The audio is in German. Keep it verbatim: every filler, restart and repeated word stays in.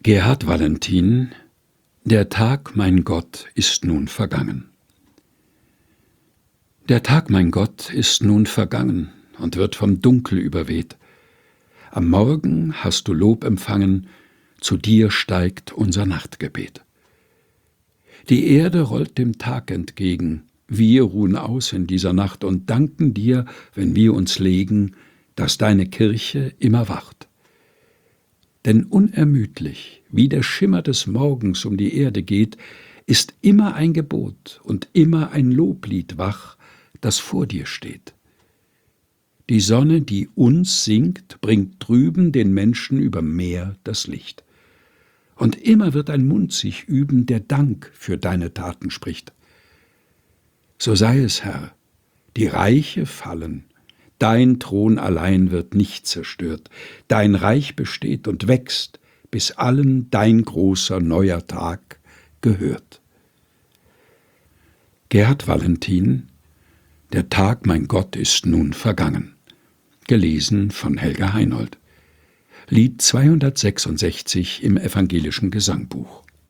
Gerhard Valentin: Der Tag, mein Gott, ist nun vergangen. Der Tag, mein Gott, ist nun vergangen und wird vom Dunkel überweht. Am Morgen hast du Lob empfangen, zu dir steigt unser Nachtgebet. Die Erde rollt dem Tag entgegen, wir ruhen aus in dieser Nacht und danken dir, wenn wir uns legen, dass deine Kirche immer wacht. Denn unermüdlich, wie der Schimmer des Morgens um die Erde geht, ist immer ein Gebot und immer ein Loblied wach, das vor dir steht. Die Sonne, die uns singt, bringt drüben den Menschen über Meer das Licht. Und immer wird ein Mund sich üben, der Dank für deine Taten spricht. So sei es, Herr, die Reiche fallen, dein Thron allein wird nicht zerstört, dein Reich besteht und wächst, bis allen dein großer neuer Tag gehört. Gerhard Valentin: Der Tag, mein Gott, ist nun vergangen. Gelesen von Helga Heinold. Lied zweihundertsechsundsechzig im Evangelischen Gesangbuch.